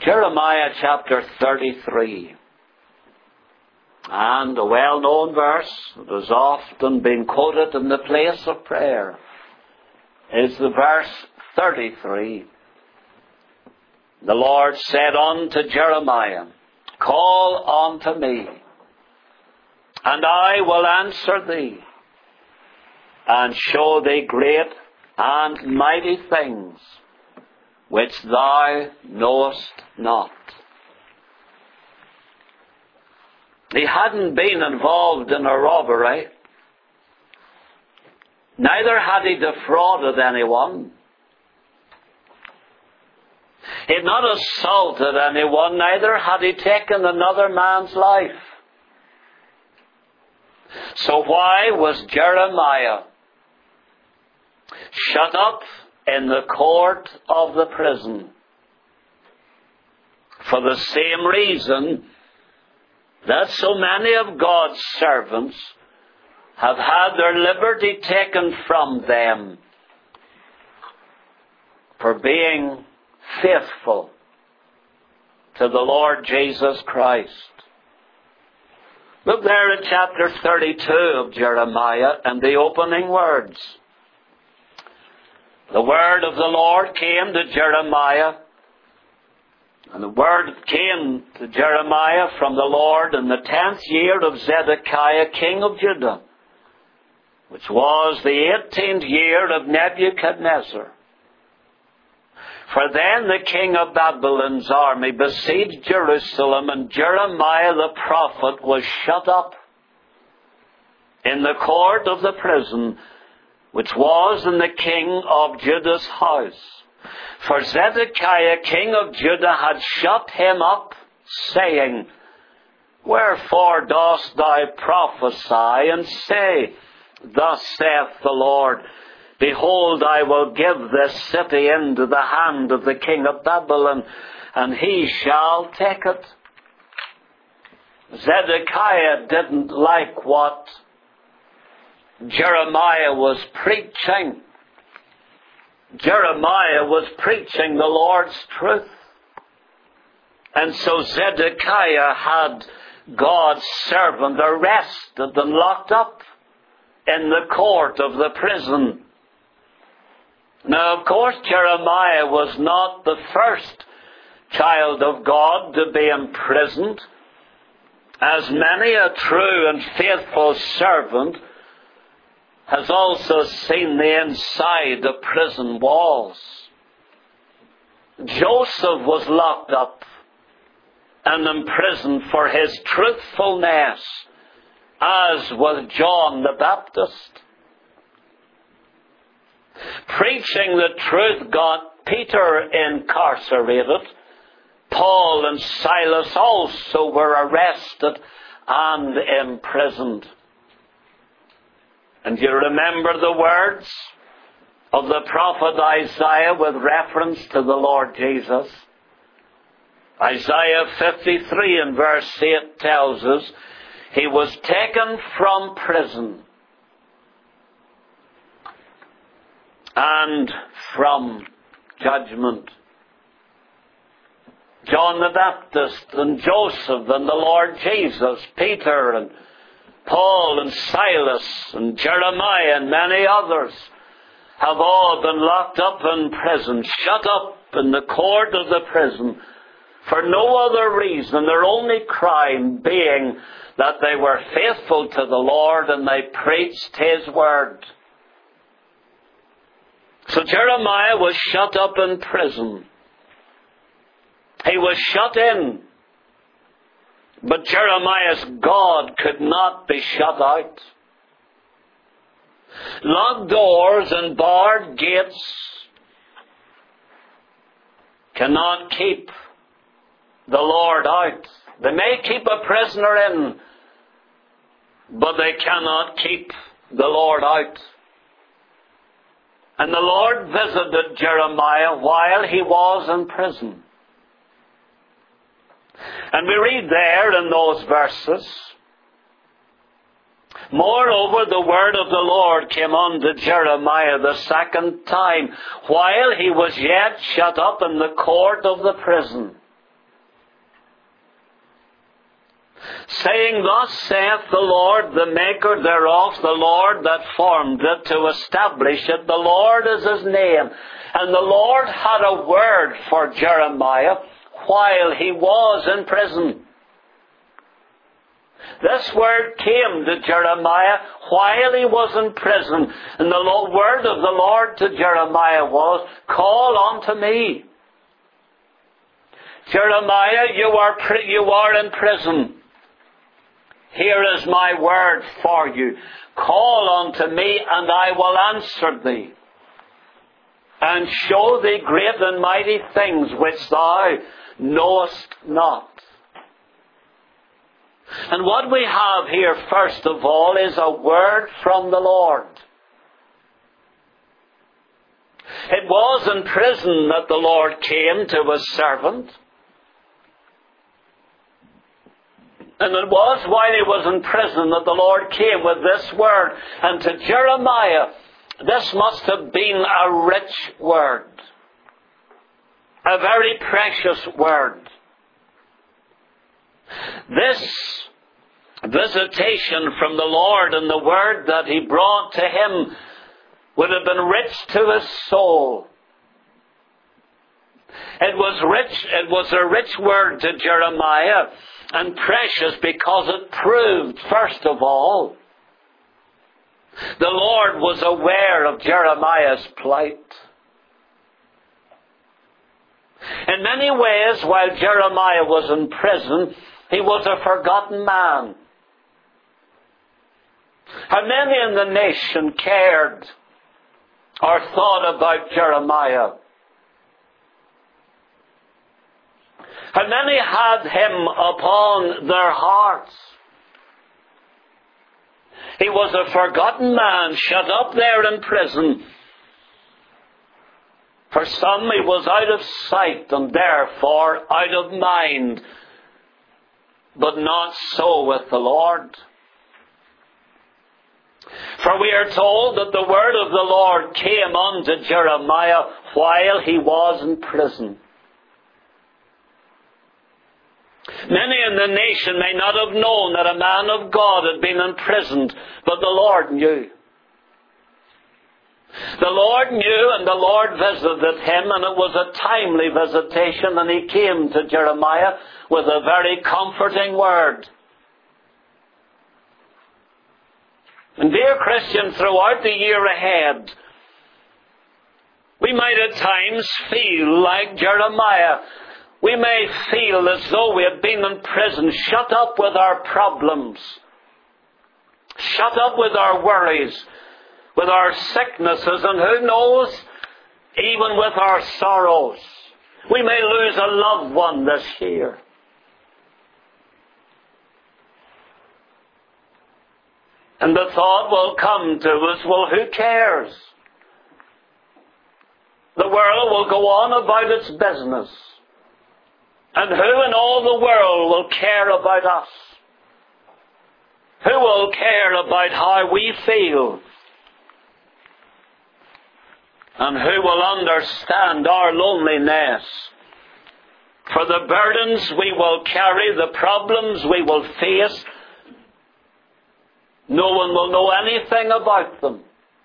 Jeremiah chapter 33. And a well-known verse that has often been quoted in the place of prayer is the verse 33. The Lord said unto Jeremiah, Call unto me, and I will answer thee, and show thee great and mighty things which thou knowest not. He hadn't been involved in a robbery. Neither had he defrauded anyone. He had not assaulted anyone. Neither had he taken another man's life. So why was Jeremiah shut up in the court of the prison? For the same reason that so many of God's servants have had their liberty taken from them for being faithful to the Lord Jesus Christ. Look there at chapter 32 of Jeremiah and the opening words. The word of the Lord came to Jeremiah, and the word came to Jeremiah from the Lord in the 10th year of Zedekiah, king of Judah, which was the 18th year of Nebuchadnezzar. For then the king of Babylon's army besieged Jerusalem, and Jeremiah the prophet was shut up in the court of the prison, which was in the king of Judah's house. For Zedekiah, king of Judah, had shut him up, saying, Wherefore dost thou prophesy, and say, Thus saith the Lord, Behold, I will give this city into the hand of the king of Babylon, and he shall take it. Zedekiah didn't like what Jeremiah was preaching. Jeremiah was preaching the Lord's truth. And so Zedekiah had God's servant arrested and locked up in the court of the prison. Now, of course, Jeremiah was not the first child of God to be imprisoned, as many a true and faithful servant has also seen the inside of prison walls. Joseph was locked up and imprisoned for his truthfulness, as was John the Baptist. Preaching the truth got Peter incarcerated. Paul and Silas also were arrested and imprisoned. And you remember the words of the prophet Isaiah with reference to the Lord Jesus? Isaiah 53 and verse 8 tells us, He was taken from prison and from judgment. John the Baptist and Joseph and the Lord Jesus, Peter and Paul and Silas and Jeremiah and many others have all been locked up in prison, shut up in the court of the prison for no other reason, their only crime being that they were faithful to the Lord and they preached His word. So Jeremiah was shut up in prison. He was shut in. But Jeremiah's God could not be shut out. Locked doors and barred gates cannot keep the Lord out. They may keep a prisoner in, but they cannot keep the Lord out. And the Lord visited Jeremiah while he was in prison. And we read there in those verses, Moreover, the word of the Lord came unto Jeremiah the second time, while he was yet shut up in the court of the prison. saying, Thus saith the Lord, the maker thereof, the Lord that formed it, to establish it. The Lord is his name. And the Lord had a word for Jeremiah while he was in prison. This word came to Jeremiah while he was in prison. And the word of the Lord to Jeremiah was, Call unto me. Jeremiah, you are in prison. Here is my word for you. Call unto me, and I will answer thee, and show thee great and mighty things which thou knowest not. And what we have here, first of all, is a word from the Lord. It was in prison that the Lord came to his servant. And it was while he was in prison that the Lord came with this word. And to Jeremiah, this must have been a rich word. A very precious word. This visitation from the Lord and the word that he brought to him would have been rich to his soul. It was a rich word to Jeremiah, and precious because it proved, first of all, the Lord was aware of Jeremiah's plight. In many ways, while Jeremiah was in prison, he was a forgotten man. How many in the nation cared or thought about Jeremiah? How many had him upon their hearts? He was a forgotten man, shut up there in prison. For some he was out of sight and therefore out of mind. But not so with the Lord. For we are told that the word of the Lord came unto Jeremiah while he was in prison. Many in the nation may not have known that a man of God had been imprisoned, but the Lord knew. The Lord knew, and the Lord visited him, and it was a timely visitation, and he came to Jeremiah with a very comforting word. And dear Christian, throughout the year ahead, we might at times feel like Jeremiah. We may feel as though we have been in prison, shut up with our problems, shut up with our worries, with our sicknesses, and who knows, even with our sorrows. We may lose a loved one this year. And the thought will come to us, well, who cares? The world will go on about its business. And who in all the world will care about us? Who will care about how we feel? And who will understand our loneliness? For the burdens we will carry, the problems we will face, no one will know anything about them.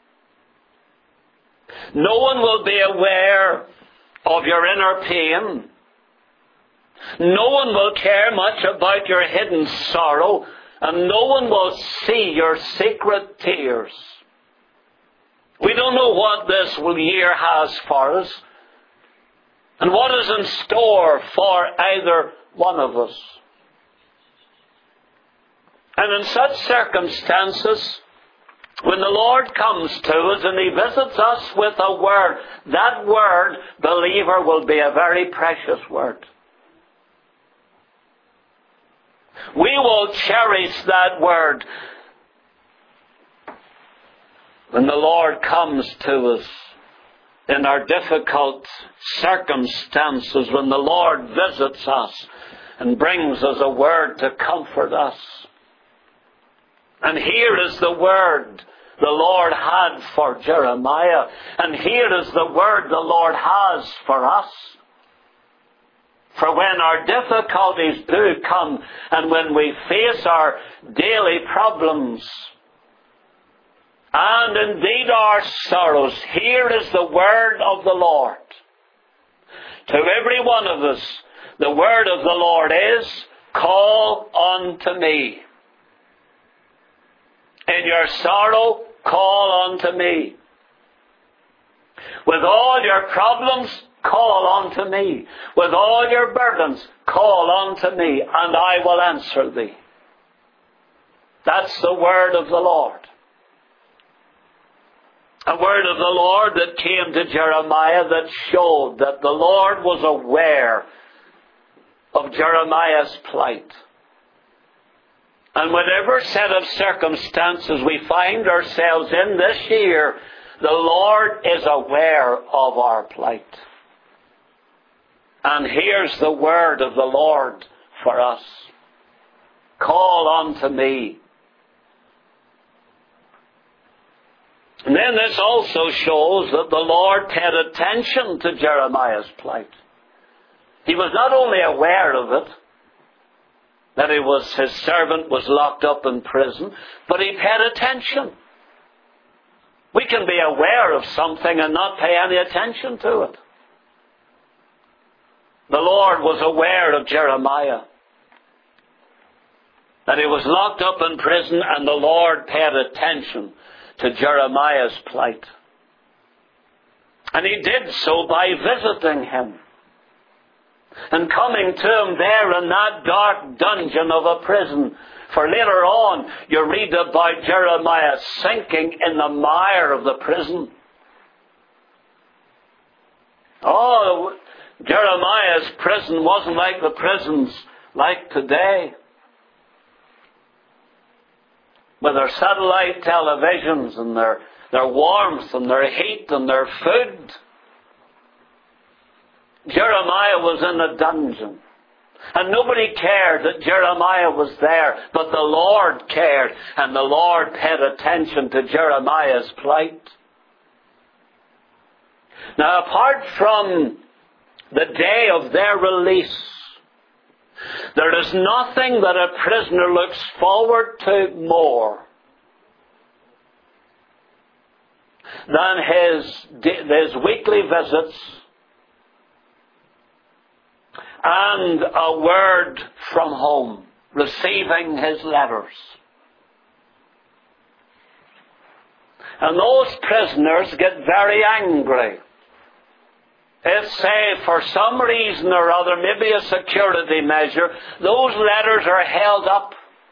No one will be aware of your inner pain. No one will care much about your hidden sorrow, and no one will see your secret tears. We don't know what this year has for us, and what is in store for either one of us. And in such circumstances, when the Lord comes to us and he visits us with a word, that word, believer, will be a very precious word. We will cherish that word when the Lord comes to us in our difficult circumstances, when the Lord visits us and brings us a word to comfort us. And here is the word the Lord had for Jeremiah. And here is the word the Lord has for us. For when our difficulties do come, and when we face our daily problems, and indeed our sorrows, here is the word of the Lord. To every one of us, the word of the Lord is, call unto me. In your sorrow, call unto me. With all your problems, call unto me. With all your burdens, call unto me, and I will answer thee. That's the word of the Lord. A word of the Lord that came to Jeremiah that showed that the Lord was aware of Jeremiah's plight. And whatever set of circumstances we find ourselves in this year, the Lord is aware of our plight. And here's the word of the Lord for us. Call unto me. And then this also shows that the Lord paid attention to Jeremiah's plight. He was not only aware of it, that his servant was locked up in prison, but he paid attention. We can be aware of something and not pay any attention to it. The Lord was aware of Jeremiah, that he was locked up in prison, and the Lord paid attention to Jeremiah's plight. And he did so by visiting him and coming to him there in that dark dungeon of a prison. For later on, you read about Jeremiah sinking in the mire of the prison. Oh, Jeremiah's prison wasn't like the prisons like today, with their satellite televisions and their warmth and their heat and their food. Jeremiah was in a dungeon. And nobody cared that Jeremiah was there, but the Lord cared, and the Lord paid attention to Jeremiah's plight. Now, apart from the day of their release, there is nothing that a prisoner looks forward to more than his weekly visits and a word from home, receiving his letters. And those prisoners get very angry if, say, for some reason or other, maybe a security measure, those letters are held up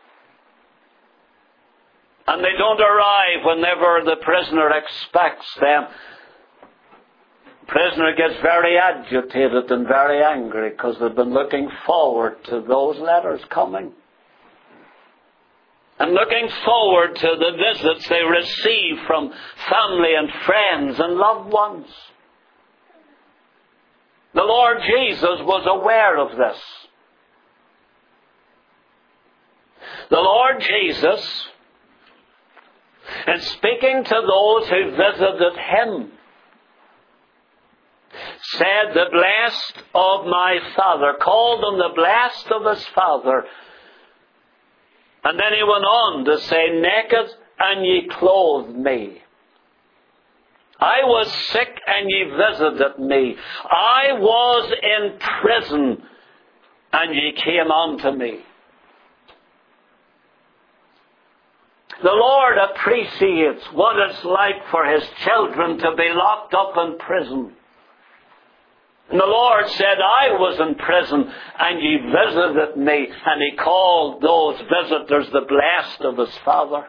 and they don't arrive whenever the prisoner expects them. The prisoner gets very agitated and very angry because they've been looking forward to those letters coming, and looking forward to the visits they receive from family and friends and loved ones. The Lord Jesus was aware of this. The Lord Jesus, in speaking to those who visited him, said, "The blessed of my Father," called them the blessed of his Father. And then he went on to say, "Naked, and ye clothed me. I was sick, and ye visited me. I was in prison, and ye came unto me." The Lord appreciates what it's like for his children to be locked up in prison. And the Lord said, "I was in prison, and ye visited me." And he called those visitors the blessed of his Father.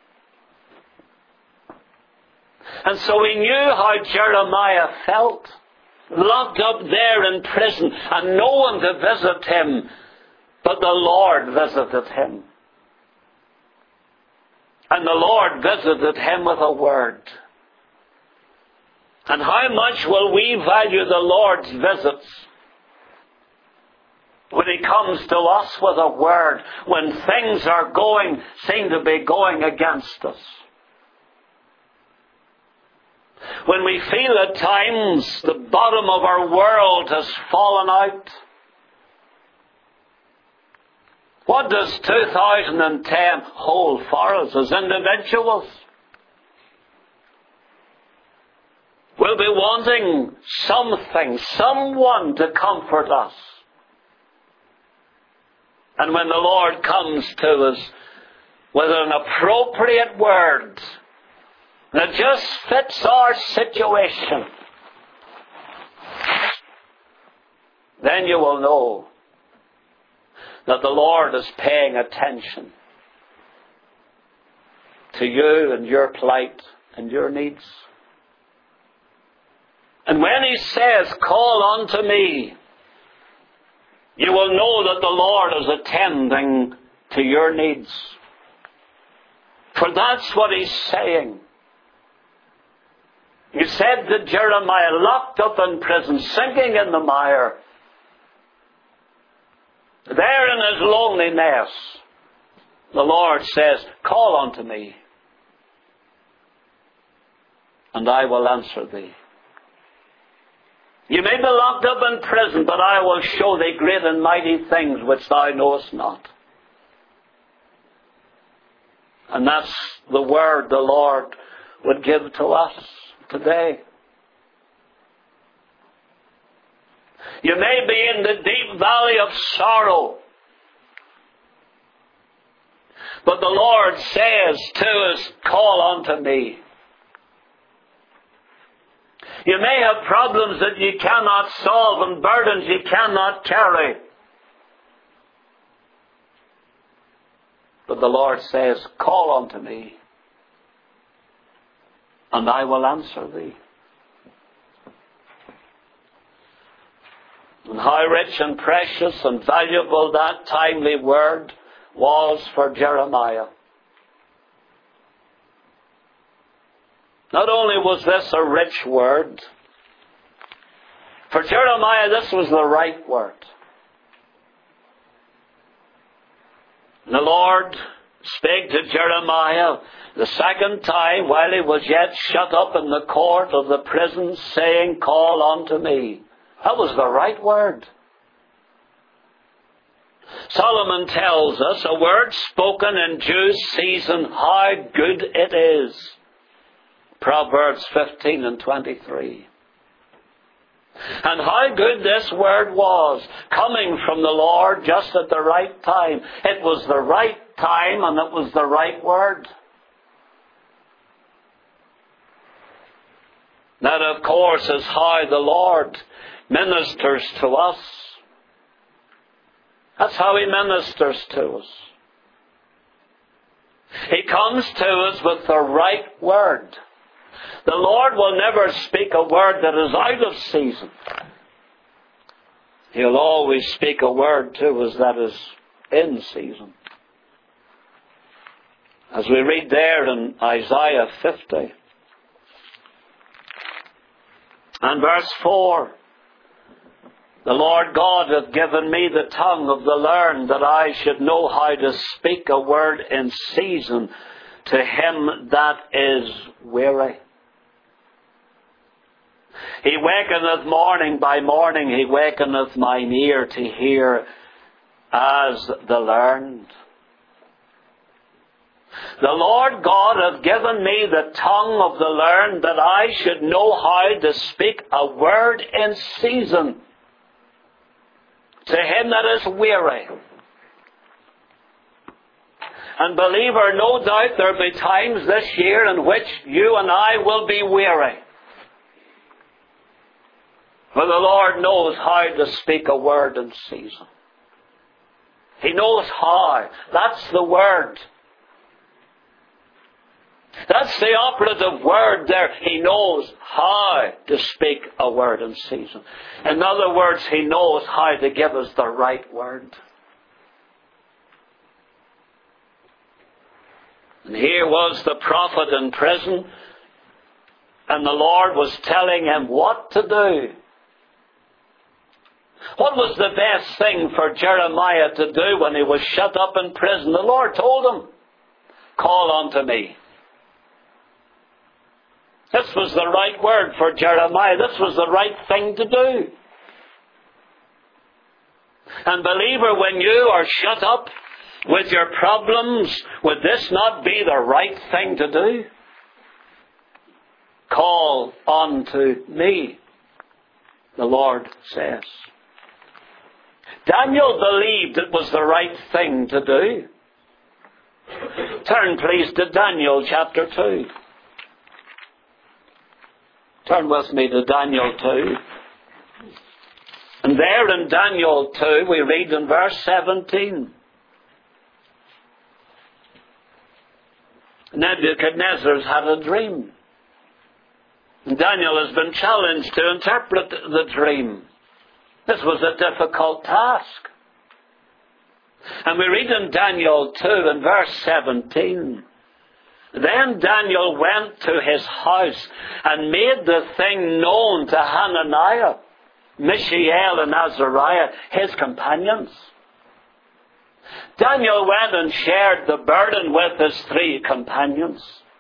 And so he knew how Jeremiah felt, locked up there in prison, and no one to visit him, but the Lord visited him. And the Lord visited him with a word. And how much will we value the Lord's visits when he comes to us with a word, when things seem to be going against us? When we feel at times the bottom of our world has fallen out, What does 2010 hold for us as individuals? We'll be wanting something, someone to comfort us. And when the Lord comes to us with an appropriate word that just fits our situation, then you will know that the Lord is paying attention to you and your plight and your needs. And when He says, call unto me, you will know that the Lord is attending to your needs. For that's what He's saying. He said to Jeremiah, locked up in prison, sinking in the mire, there in his loneliness, the Lord says, call unto me, and I will answer thee. You may be locked up in prison, but I will show thee great and mighty things which thou knowest not. And that's the word the Lord would give to us today. You may be in the deep valley of sorrow, but the Lord says to us, call unto me. You may have problems that you cannot solve and burdens you cannot carry. But the Lord says, call unto me, and I will answer thee. And how rich and precious and valuable that timely word was for Jeremiah. Not only was this a rich word, for Jeremiah this was the right word. And the Lord spake to Jeremiah the second time while he was yet shut up in the court of the prison, saying, call unto me. That was the right word. Solomon tells us a word spoken in due season, how good it is. Proverbs 15 and 23. And how good this word was, coming from the Lord just at the right time. It was the right time and it was the right word. That, of course, is how the Lord ministers to us. That's how He ministers to us. He comes to us with the right word. The Lord will never speak a word that is out of season. He'll always speak a word to us that is in season. As we read there in Isaiah 50 and verse 4, the Lord God hath given me the tongue of the learned, that I should know how to speak a word in season to him that is weary. He wakeneth morning by morning, He wakeneth mine ear to hear as the learned. The Lord God hath given me the tongue of the learned, that I should know how to speak a word in season to him that is weary. And believer, no doubt there'll be times this year in which you and I will be weary. But the Lord knows how to speak a word in season. He knows how. That's the word. That's the operative word there. He knows how to speak a word in season. In other words, He knows how to give us the right word. And here was the prophet in prison, and the Lord was telling him what to do. What was the best thing for Jeremiah to do when he was shut up in prison? The Lord told him, call unto me. This was the right word for Jeremiah. This was the right thing to do. And believer, when you are shut up with your problems, would this not be the right thing to do? Call unto me, the Lord says. Daniel believed it was the right thing to do. Turn please to Daniel chapter 2. Turn with me to Daniel 2. And there in Daniel 2 we read in verse 17. Nebuchadnezzar's had a dream. And Daniel has been challenged to interpret the dream. This was a difficult task. And we read in Daniel 2 and verse 17. Then Daniel went to his house and made the thing known to Hananiah, Mishael, and Azariah, his companions. Daniel went and shared the burden with his 3 companions.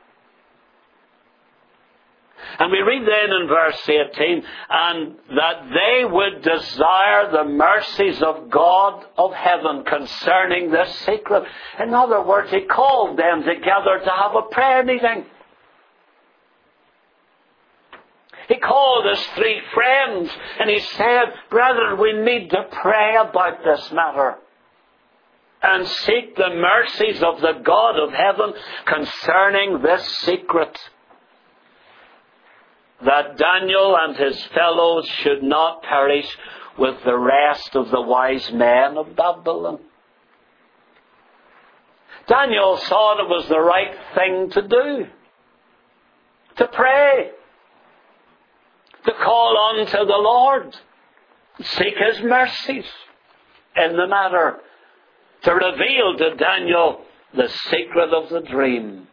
And we read then in verse 18, and that they would desire the mercies of God of heaven concerning this secret. In other words, he called them together to have a prayer meeting. He called his 3 friends and he said, brethren, we need to pray about this matter and seek the mercies of the God of heaven concerning this secret, that Daniel and his fellows should not perish with the rest of the wise men of Babylon. Daniel thought it was the right thing to do, to pray, to call on to the Lord, seek his mercies in the matter, to reveal to Daniel the secret of the dream.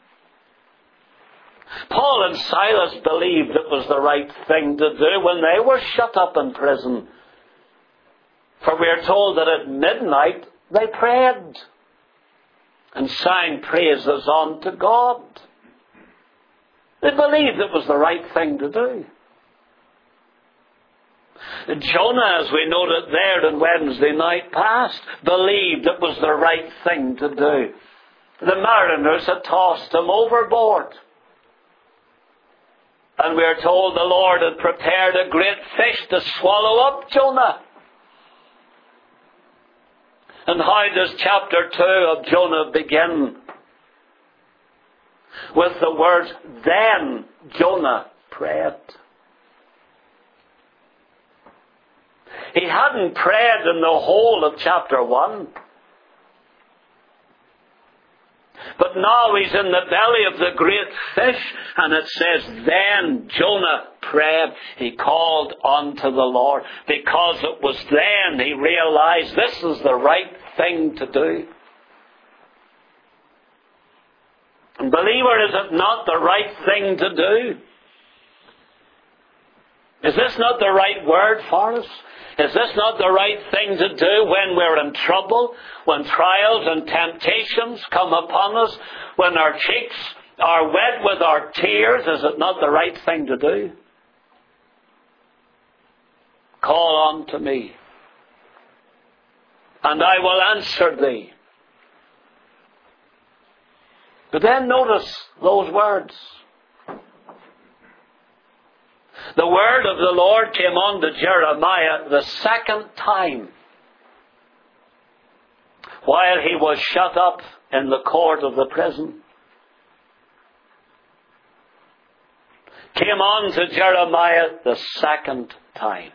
Paul and Silas believed it was the right thing to do when they were shut up in prison. For we are told that at midnight they prayed and sang praises unto God. They believed it was the right thing to do. Jonah, as we noted there on Wednesday night past, believed it was the right thing to do. The mariners had tossed him overboard. And we are told the Lord had prepared a great fish to swallow up Jonah. And how does chapter 2 of Jonah begin? With the words, then Jonah prayed. He hadn't prayed in the whole of chapter 1. But now he's in the belly of the great fish, and it says, then Jonah prayed. He called unto the Lord, because it was then he realized this is the right thing to do. And believer, is it not the right thing to do? Is this not the right word for us? Is this not the right thing to do when we're in trouble, when trials and temptations come upon us, when our cheeks are wet with our tears? Is it not the right thing to do? Call unto me, and I will answer thee. But then notice those words. The word of the Lord came unto Jeremiah the second time, while he was shut up in the court of the prison. Came unto Jeremiah the second time.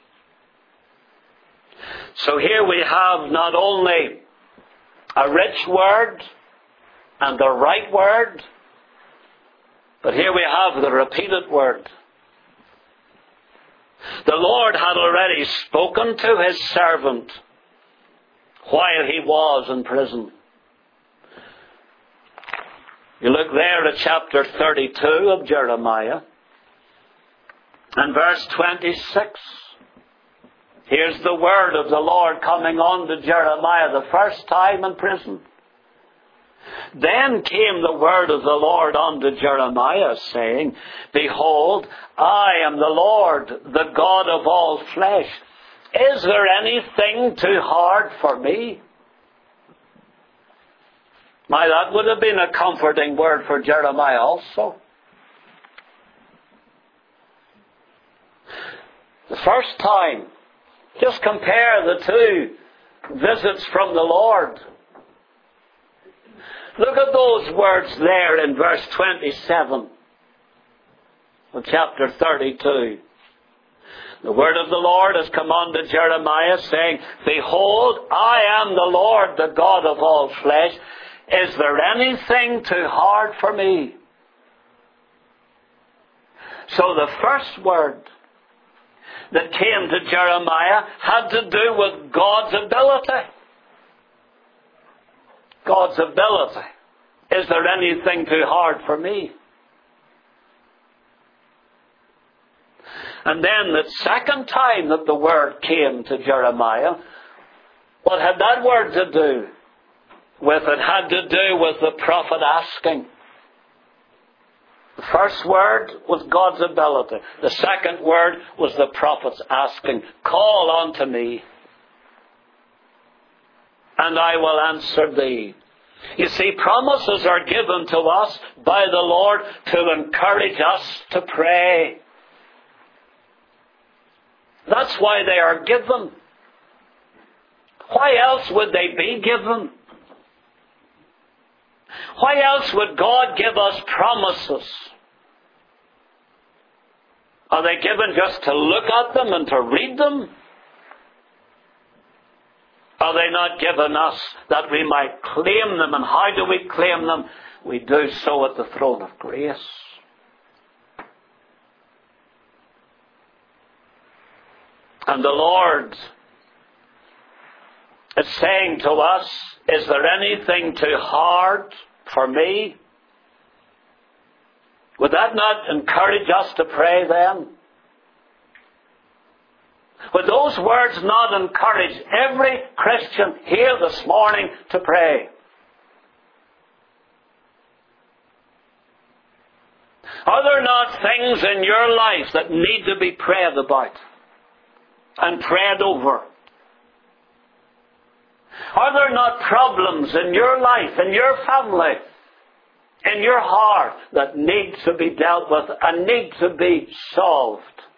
So here we have not only a rich word and the right word, but here we have the repeated word. The Lord had already spoken to his servant while he was in prison. You look there at chapter 32 of Jeremiah and verse 26. Here's the word of the Lord coming on to Jeremiah the first time in prison. Then came the word of the Lord unto Jeremiah, saying, behold, I am the Lord, the God of all flesh. Is there anything too hard for me? My, that would have been a comforting word for Jeremiah also. The first time, just compare the two visits from the Lord. Look at those words there in verse 27 of chapter 32. The word of the Lord has come unto Jeremiah, saying, Behold, I am the Lord, the God of all flesh. Is there anything too hard for me? So the first word that came to Jeremiah had to do with God's ability. God's ability. Is there anything too hard for me? And then the second time that the word came to Jeremiah, what had that word to do with? It had to do with the prophet asking. The first word was God's ability. The second word was the prophet's asking. Call unto me, and I will answer thee. You see, promises are given to us by the Lord to encourage us to pray. That's why they are given. Why else would they be given? Why else would God give us promises? Are they given just to look at them and to read them? Are they not given us that we might claim them? And how do we claim them? We do so at the throne of grace. And the Lord is saying to us, is there anything too hard for me? Would that not encourage us to pray then? Would those words not encourage every Christian here this morning to pray? Are there not things in your life that need to be prayed about and prayed over? Are there not problems in your life, in your family, in your heart that need to be dealt with and need to be solved?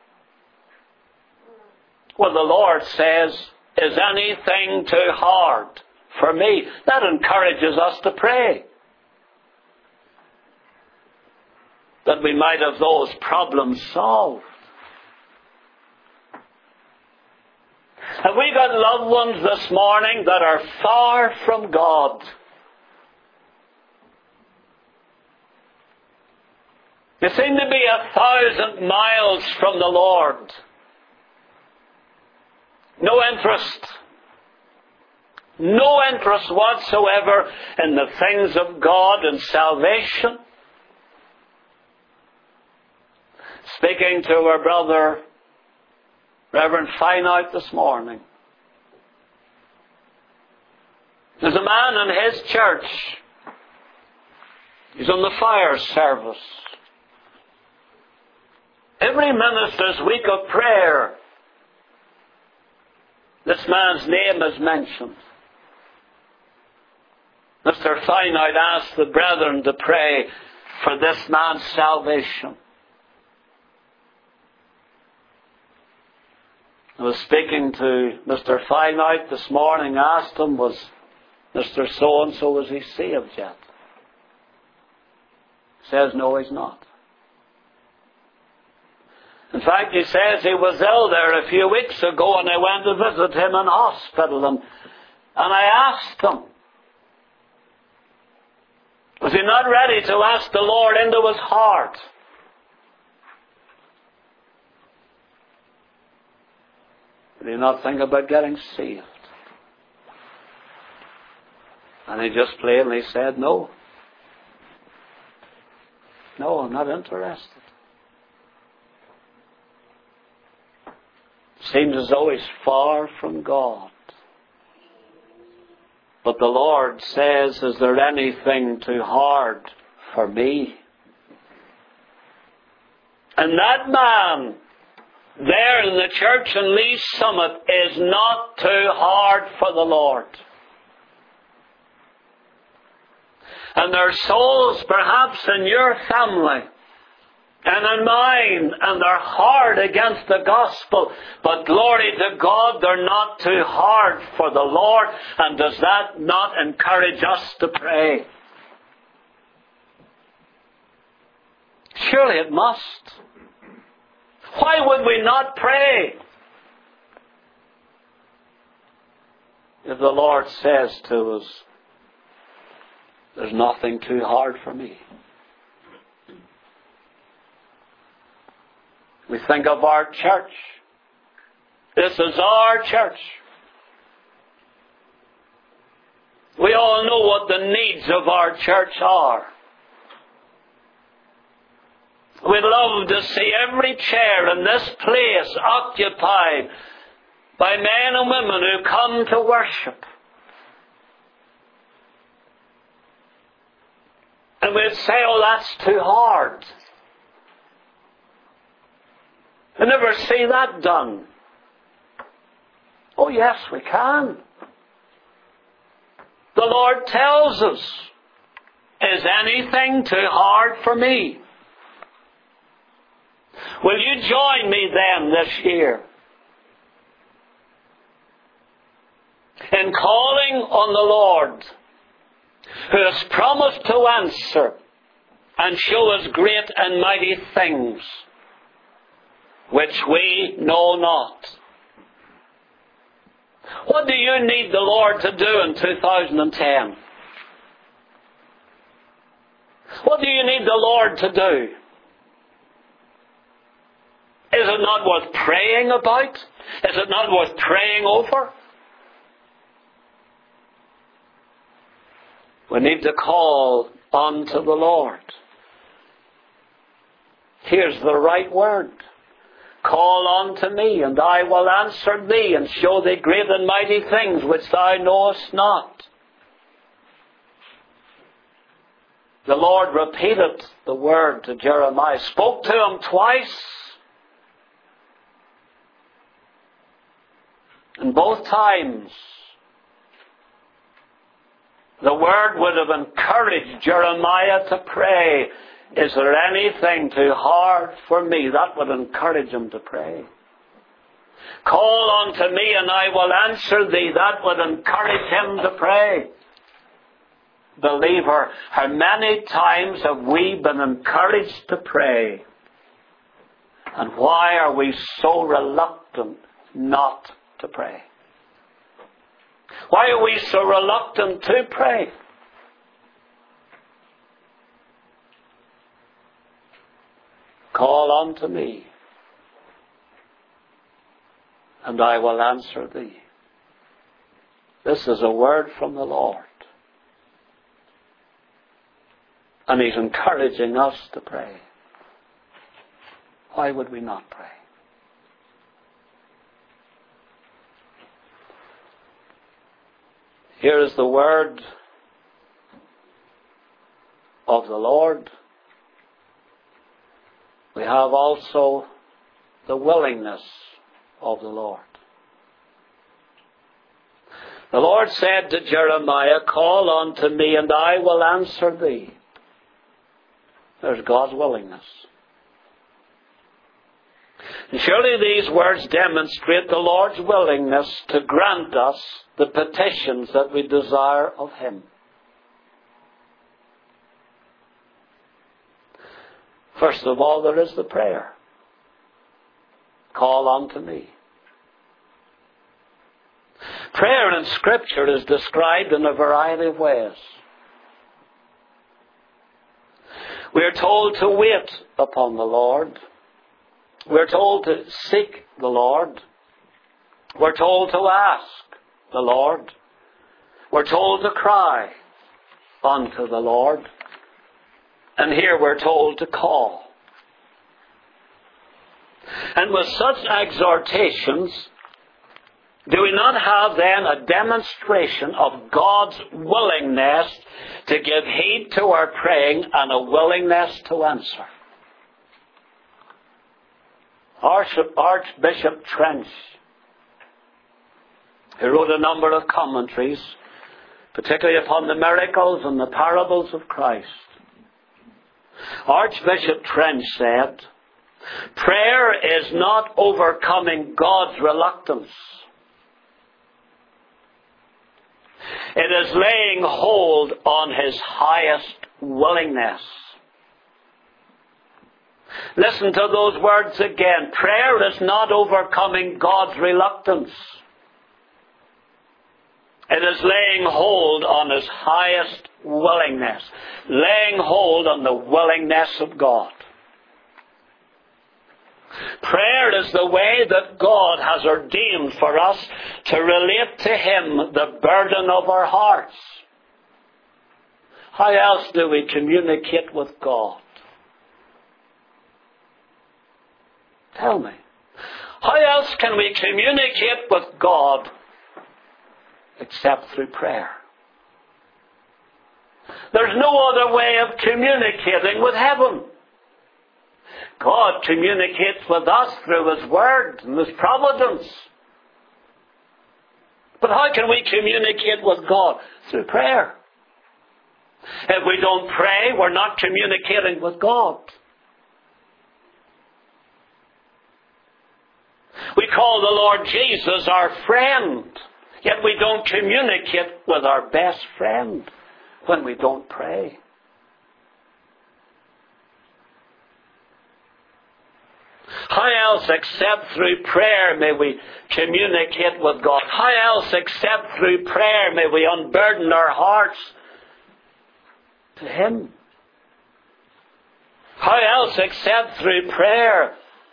Well, the Lord says, is anything too hard for me? That encourages us to pray, that we might have those problems solved. Have we got loved ones this morning that are far from God? They seem to be 1,000 miles from the Lord. No interest. No interest whatsoever in the things of God and salvation. Speaking to our brother Reverend Fineout this morning. There's a man in his church. He's on the fire service. Every minister's week of prayer, this man's name is mentioned. Mr. Fineout asked the brethren to pray for this man's salvation. I was speaking to Mr. Fineout this morning, asked him, was Mr. So-and-so, was he saved yet? He says, no, he's not. In fact, he says he was ill there a few weeks ago and I went to visit him in hospital and I asked him, was he not ready to ask the Lord into his heart? Did he not think about getting saved? And he just plainly said, no. No, I'm not interested. Seems as though he's far from God. But the Lord says, is there anything too hard for me? And that man there in the church in Lee's Summit is not too hard for the Lord. And there are souls perhaps in your family and in mine, and they're hard against the gospel. But glory to God, they're not too hard for the Lord. And does that not encourage us to pray? Surely it must. Why would we not pray? If the Lord says to us, there's nothing too hard for me. We think of our church. This is our church. We all know what the needs of our church are. We'd love to see every chair in this place occupied by men and women who come to worship. And we'd say, oh, that's too hard. I never see that done. Oh, yes, we can. The Lord tells us, is anything too hard for me? Will you join me then this year in calling on the Lord, who has promised to answer and show us great and mighty things which we know not? What do you need the Lord to do in 2010? What do you need the Lord to do? Is it not worth praying about? Is it not worth praying over? We need to call unto the Lord. Here's the right word. Call unto me, and I will answer thee, and show thee great and mighty things which thou knowest not. The Lord repeated the word to Jeremiah, spoke to him twice. And both times, the word would have encouraged Jeremiah to pray. Is there anything too hard for me? That would encourage him to pray. Call unto me and I will answer thee. That would encourage him to pray. Believer, how many times have we been encouraged to pray? And why are we so reluctant not to pray? Why are we so reluctant to pray? Call unto me, and I will answer thee. This is a word from the Lord. And He's encouraging us to pray. Why would we not pray? Here is the word of the Lord. We have also the willingness of the Lord. The Lord said to Jeremiah, call unto me and I will answer thee. There's God's willingness. And surely these words demonstrate the Lord's willingness to grant us the petitions that we desire of Him. First of all, there is the prayer. Call unto me. Prayer in Scripture is described in a variety of ways. We are told to wait upon the Lord. We're told to seek the Lord. We're told to ask the Lord. We're told to cry unto the Lord. And here we're told to call. And with such exhortations, do we not have then a demonstration of God's willingness to give heed to our praying and a willingness to answer? particularly upon the miracles and the parables of Christ. Archbishop Trench said, prayer is not overcoming God's reluctance. It is laying hold on His highest willingness. Listen to those words again. Prayer is not overcoming God's reluctance. It is laying hold on His highest willingness. Laying hold on the willingness of God. Prayer is the way that God has ordained for us to relate to Him the burden of our hearts. How else do we communicate with God? Tell me. How else can we communicate with God except through prayer? There's no other way of communicating with heaven. God communicates with us through His Word and His providence. But how can we communicate with God? Through prayer. If we don't pray, we're not communicating with God. We call the Lord Jesus our friend, yet we don't communicate with our best friend when we don't pray. How else except through prayer may we communicate with God? How else except through prayer may we unburden our hearts to Him? How else except through prayer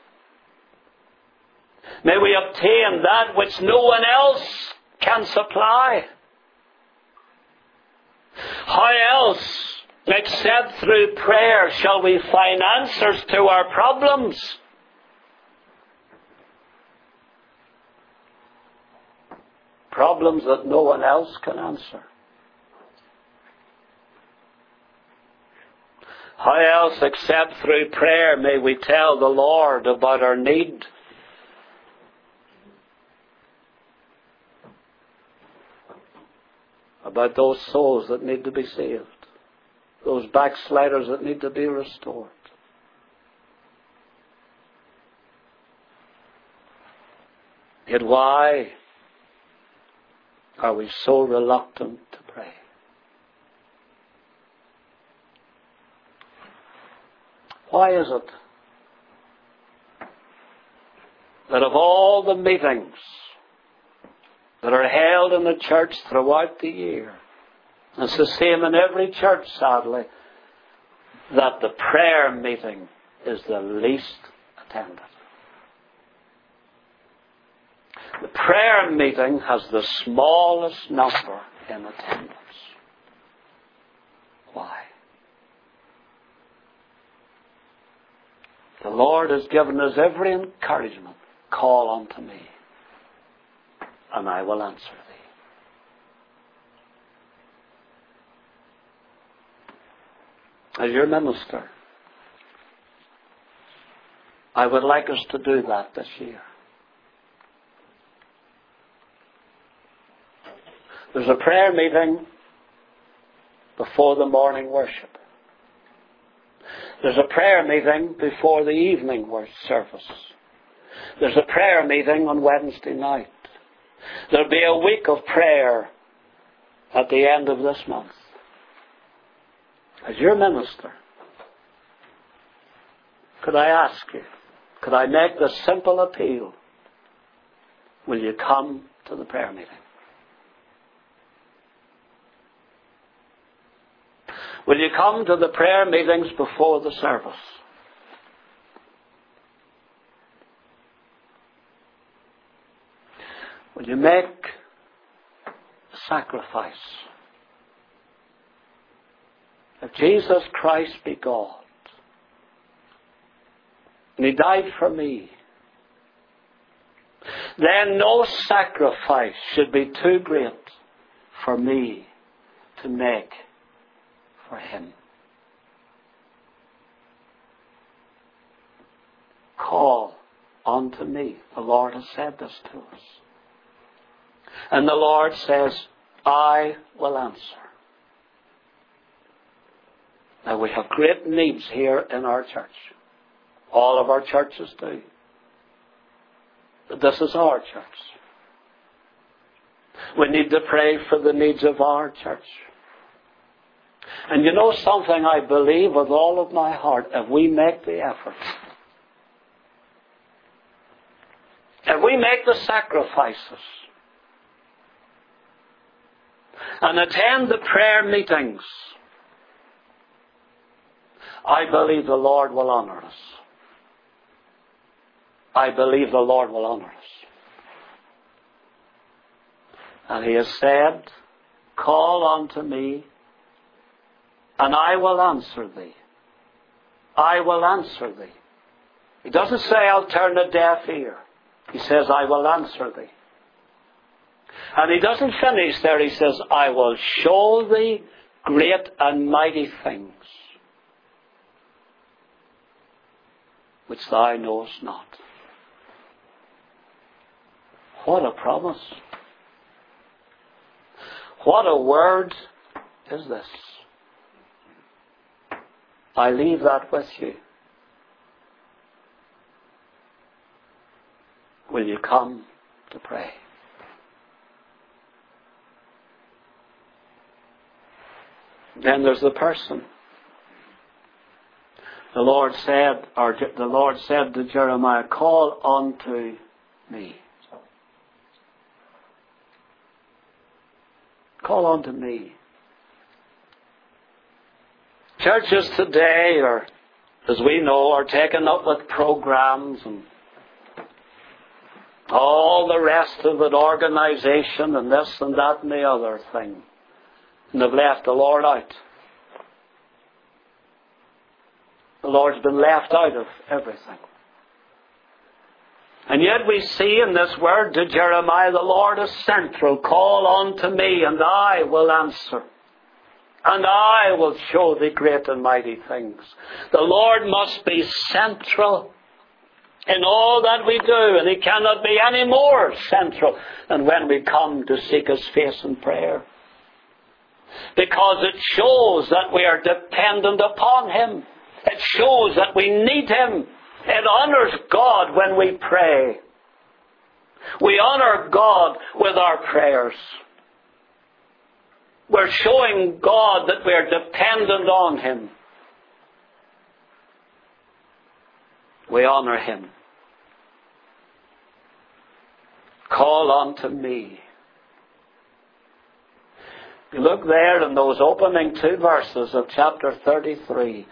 may we obtain that which no one else can supply? How else except through prayer shall we find answers to our problems? Problems that no one else can answer. How else except through prayer may we tell the Lord about our need? About those souls that need to be saved. Those backsliders that need to be restored. Yet why are we so reluctant to pray? Why is it that of all the meetings that are held in the church throughout the year, it's the same in every church, sadly, that the prayer meeting is the least attended? The prayer meeting has the smallest number in attendance. Why? The Lord has given us every encouragement. Call unto me, and I will answer thee. As your minister, I would like us to do that this year. There's a prayer meeting before the morning worship. There's a prayer meeting before the evening worship service. There's a prayer meeting on Wednesday night. There'll be a week of prayer at the end of this month. As your minister, could I ask you, could I make the simple appeal? Will you come to the prayer meeting? Will you come to the prayer meetings before the service? Will you make a sacrifice? If Jesus Christ be God, and He died for me, then no sacrifice should be too great for me to make for Him. Call unto me. The Lord has said this to us. And the Lord says, I will answer. Now we have great needs here in our church. All of our churches do. But this is our church. We need to pray for the needs of our church. And you know something, I believe with all of my heart, if we make the effort, if we make the sacrifices, and attend the prayer meetings, I believe the Lord will honor us. I believe the Lord will honor us. And He has said, call unto me, and I will answer thee. I will answer thee. He doesn't say, I'll turn a deaf ear. He says, I will answer thee. And He doesn't finish there. He says, I will show thee great and mighty things which thou knowest not. What a promise. What a word is this. I leave that with you. Will you come to pray? Then there's the person. The Lord said to Jeremiah, call unto me. Call unto me. Churches today are, as we know, are taken up with programs and all the rest of it, organization and this and that and the other thing. And they've left the Lord out. The Lord's been left out of everything. And yet we see in this word to Jeremiah, the Lord is central. Call unto me, and I will answer. And I will show thee great and mighty things. The Lord must be central in all that we do, and He cannot be any more central than when we come to seek His face in prayer. Because it shows that we are dependent upon Him. It shows that we need Him. It honors God when we pray. We honor God with our prayers. We're showing God that we're dependent on Him. We honor Him. Call unto me. You look there in those opening 2 verses of chapter 33.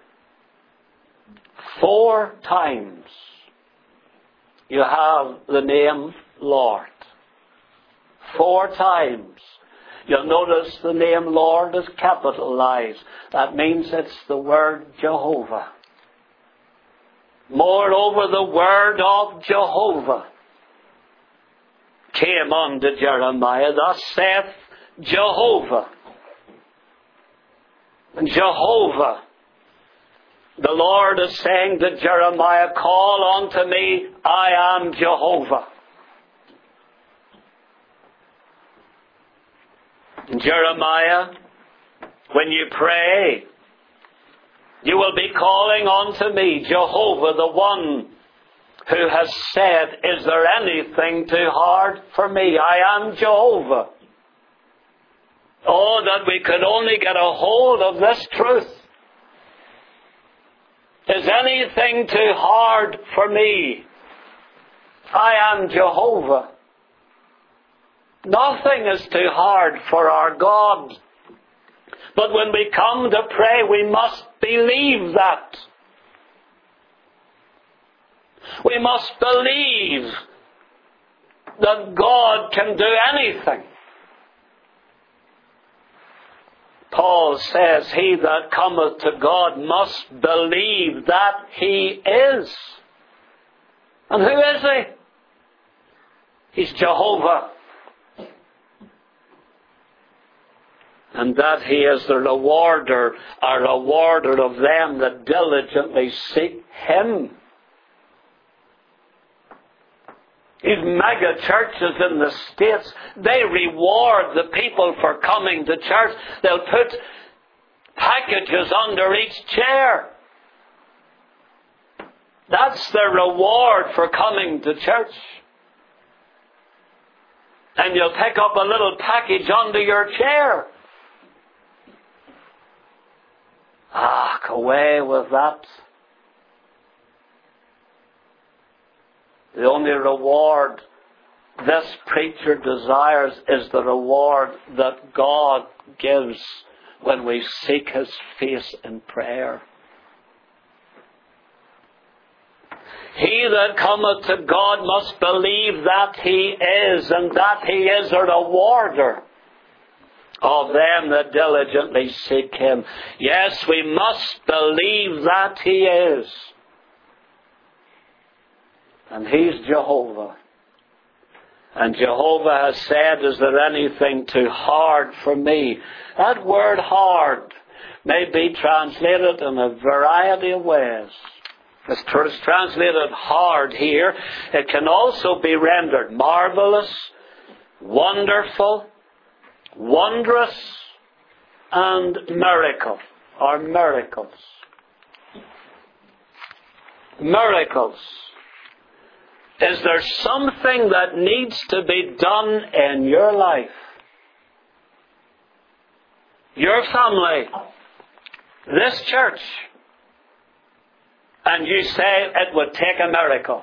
4 times you have the name Lord. 4 times. You'll notice the name Lord is capitalized. That means it's the word Jehovah. Moreover, the word of Jehovah came unto Jeremiah. Thus saith Jehovah. And Jehovah, the Lord is saying to Jeremiah, call unto me, I am Jehovah. Jeremiah, when you pray, you will be calling unto me, Jehovah, the one who has said, is there anything too hard for me? I am Jehovah. Oh, that we could only get a hold of this truth. Is anything too hard for me? I am Jehovah. Nothing is too hard for our God. But when we come to pray, we must believe that. We must believe that God can do anything. Paul says, he that cometh to God must believe that He is. And who is He? He's Jehovah. And that He is the rewarder, a rewarder of them that diligently seek Him. These mega churches in the States, they reward the people for coming to church. They'll put packages under each chair. That's their reward for coming to church. And you'll pick up a little package under your chair. Away with that. The only reward this preacher desires is the reward that God gives when we seek His face in prayer. He that cometh to God must believe that He is, and that He is a rewarder of them that diligently seek Him. Yes, we must believe that He is. And He's Jehovah. And Jehovah has said, is there anything too hard for me? That word hard may be translated in a variety of ways. It's translated hard here. It can also be rendered marvelous, wonderful, wondrous, and miracle, or miracles. Miracles. Is there something that needs to be done in your life? Your family? This church? And you say it would take a miracle.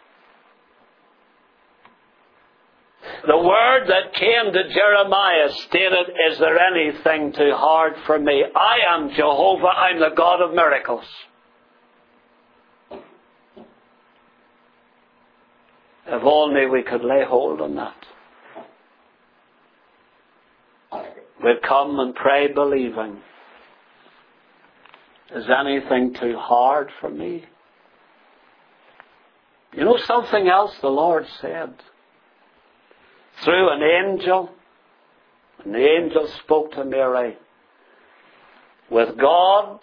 The word that came to Jeremiah stated, is there anything too hard for me? I am Jehovah, I'm the God of miracles. If only we could lay hold on that. We'd come and pray believing. Is anything too hard for me? You know something else the Lord said? Through an angel, and the angel spoke to Mary. With God,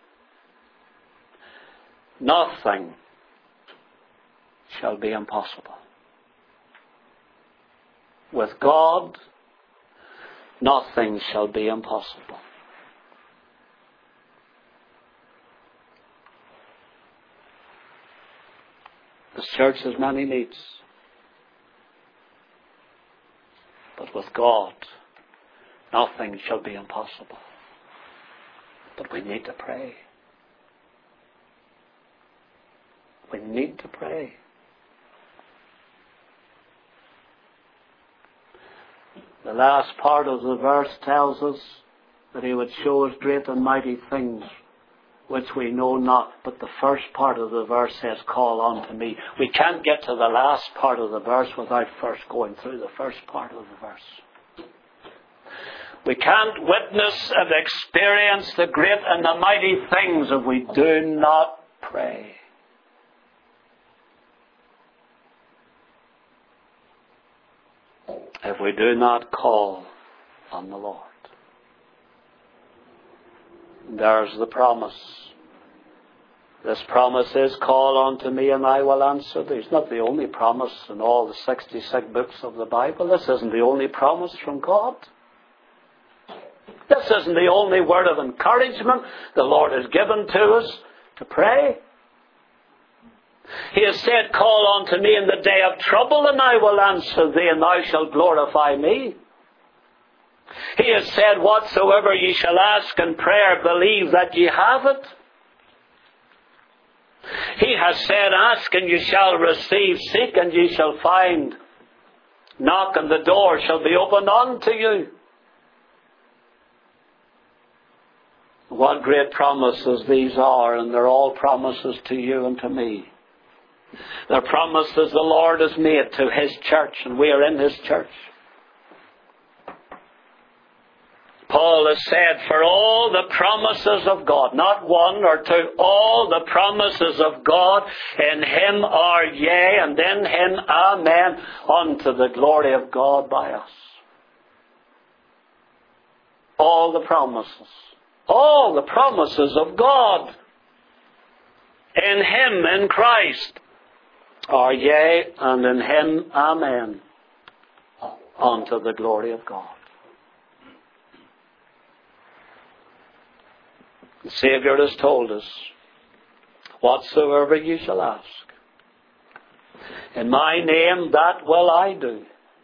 nothing shall be impossible. With God, nothing shall be impossible. This church has many needs. But with God, nothing shall be impossible. But we need to pray. We need to pray. The last part of the verse tells us that He would show us great and mighty things which we know not. But the first part of the verse says, call unto me. We can't get to the last part of the verse without first going through the first part of the verse. We can't witness and experience the great and the mighty things if we do not pray. If we do not call on the Lord. There's the promise. This promise is, call unto me and I will answer thee. It's not the only promise in all the 66 books of the Bible. This isn't the only promise from God. This isn't the only word of encouragement the Lord has given to us to pray. He has said, call unto me in the day of trouble and I will answer thee and thou shalt glorify me. He has said, whatsoever ye shall ask in prayer, believe that ye have it. He has said, ask and ye shall receive, seek and ye shall find, knock and the door shall be opened unto you. What great promises these are, and they're all promises to you and to me. They're promises the Lord has made to His church, and we are in His church. Paul has said, for all the promises of God, not one or two, all the promises of God in Him are yea, and in Him amen, unto the glory of God by us. All the promises of God in Him, in Christ, are yea, and in him amen, unto the glory of God. The Saviour has told us, whatsoever ye shall ask, in my name that will I do,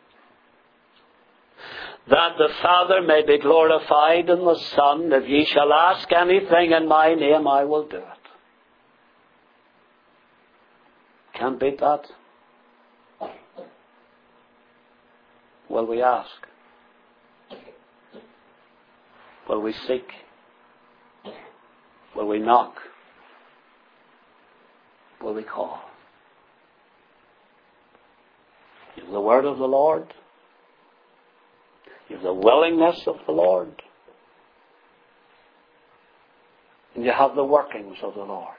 that the Father may be glorified in the Son. If ye shall ask anything in my name, I will do it. Can't beat that. Will we ask? Will we seek? Will we knock? Will we call? You have the word of the Lord. You have the willingness of the Lord. And you have the workings of the Lord.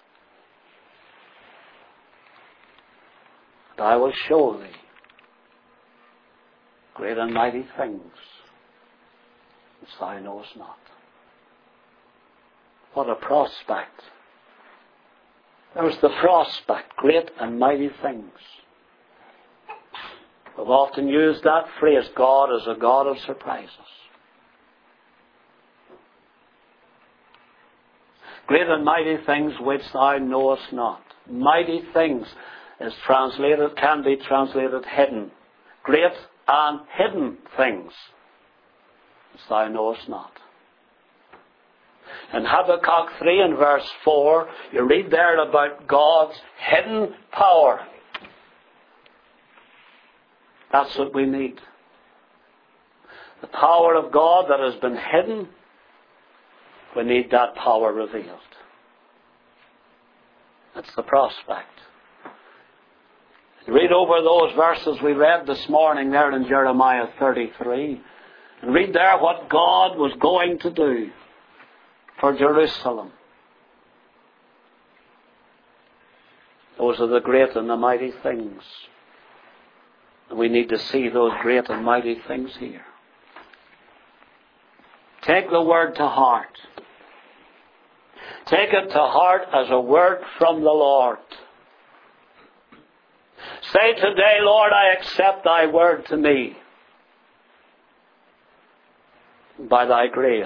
And I will show thee great and mighty things which thou knowest not. What a prospect. There's the prospect, great and mighty things. We've often used that phrase, God is a God of surprises. Great and mighty things which thou knowest not. Mighty things is translated, can be translated hidden. Great and hidden things which thou knowest not. In Habakkuk 3 and verse 4, you read there about God's hidden power. That's what we need. The power of God that has been hidden, we need that power revealed. That's the prospect. Read over those verses we read this morning there in Jeremiah 33. And read there what God was going to do for Jerusalem. Those are the great and the mighty things. And we need to see those great and mighty things here. Take the word to heart. Take it to heart as a word from the Lord. Say today, Lord, I accept thy word to me. By thy grace,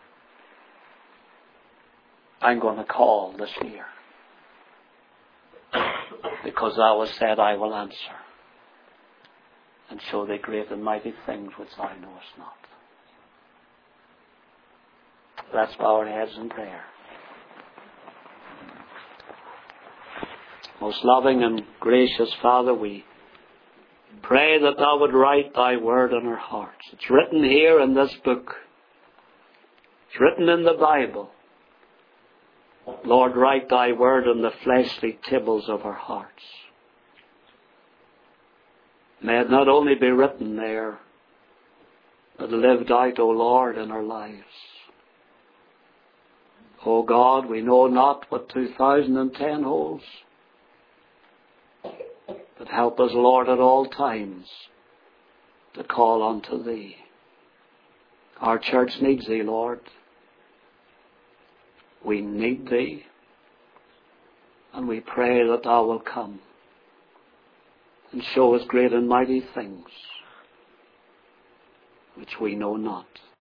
I'm going to call this year. Because thou hast said, I will answer. And show thee great and mighty things which thou knowest not. Let's bow our heads in prayer. Most loving and gracious Father, we pray that thou would write thy word in our hearts. It's written here in this book. It's written in the Bible. Lord, write thy word in the fleshly tables of our hearts. May it not only be written there, but lived out, O Lord, in our lives. O God, we know not what 2010 holds. But help us, Lord, at all times to call unto thee. Our church needs thee, Lord. We need thee. And we pray that thou wilt come and show us great and mighty things which we know not.